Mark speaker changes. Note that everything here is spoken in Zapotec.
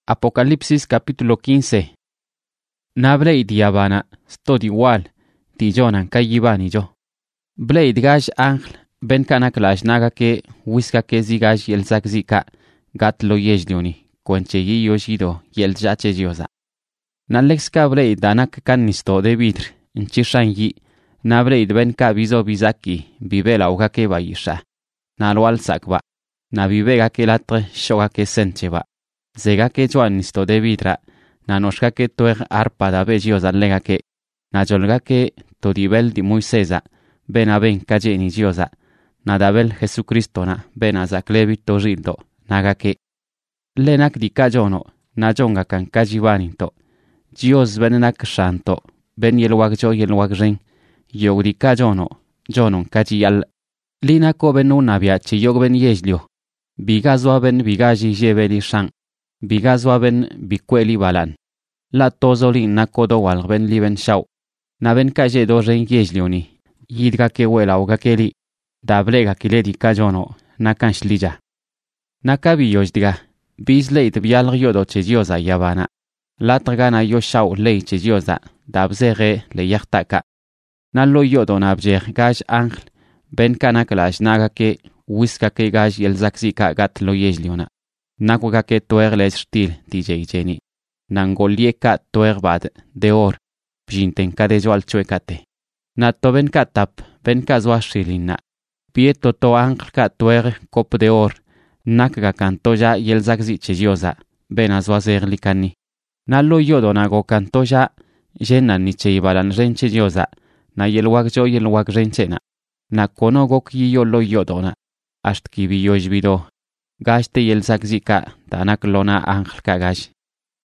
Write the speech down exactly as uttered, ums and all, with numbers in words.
Speaker 1: Apocalipsis capítulo quince. Nablade diabana, stod igual, tijonan kayibani yo. Blade gash ángel, ben kanak lash naga ke, wiska ke zigash yel zakzika, gat lo yejlioni, kwenche yi yoshido, yel jache diosa. Nalexka blade danak kanisto de vidr, nchishan yi, na blade ben ka bizo bizaki, bibela uga ke bayisha. Nalwal sakba, na bibega ke latre, shoga ke sencheba. Zega ke joan nisto de vidra, na noshka ke tuer arpa da bejiosa lega ke, na jolga ke todibel di Moisesa, ben a ben kajeni jiosa, na dabel Jesucristo na ben a zaklebi tojildo, naga ke. Lenak di kajono, na jonga kan kajibaninto, Dios benak shanto, ben yelwag jo yelwag ren, yog di kajono, jonon kajiyal. Lina ko ben unabia chi yog ben yejlio, bigazwa ben bigaji jebeli shang. Bigazwa ben bikweli balan. La tozoli na kodo wal ben liben shau. Na ben kaje do ren yejlioni. Yidga ke wela uga keli. Dablega kiledi kajono na kanshlija. Na kabi yojdiga. Biz leit bial yodo chejioza yabana. La tragana yo shau lei chejioza. Dabzere le yachtaka. Na lo yodo nabjer gaj angel. Ben kanaklash naga ke wiska ke gaj yelzakzika gat lo yejliona. Nakuga ke tuer les stil D J Jenny. Nangolieka tuer bad de or. Bjinten kadejo al chuekate. Na to ben katap, ben kazwa shilina. Pieto to angl ka tuer kop de or. Nakga kantoja yelzakzi chejioza. Ben azwa zer likani. Na lo yodo nago kantoja. Jena ni cheibalan ren chejioza. Na yelwag jo yelwag renchena. Na konogok yiyo lo yodona. Asht ki biyoj bido. Gash te yel zakzika, danak lona angel ka gash.